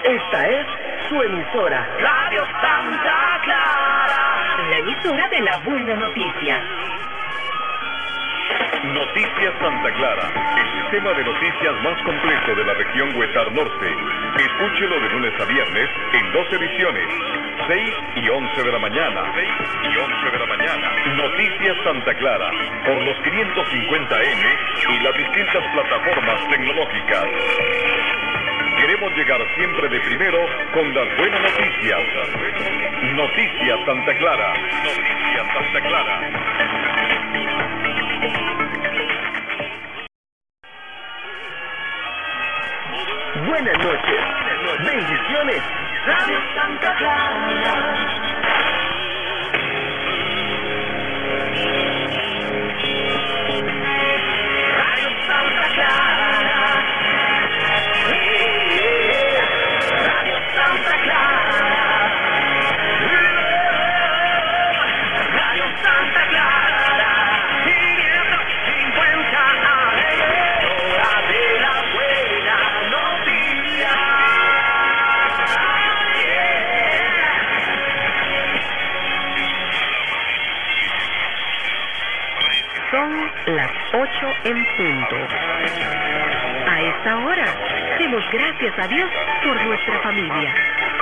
Esta es su emisora, Radio Santa Clara, la emisora de la buena noticia. Noticias Santa Clara, el sistema de noticias más completo de la región Huetar Norte. Escúchelo de lunes a viernes en 2 ediciones, 6 y 11 de la mañana. 6 y 11 de la mañana. Noticias Santa Clara, por los 550M y las distintas plataformas tecnológicas. Queremos llegar siempre de primero con las buenas noticias. Noticias Santa Clara. Noticias Santa Clara. buenas noches, bendiciones, Radio Santa Clara. Son las 8 en punto. A esta hora, demos gracias a Dios por nuestra familia,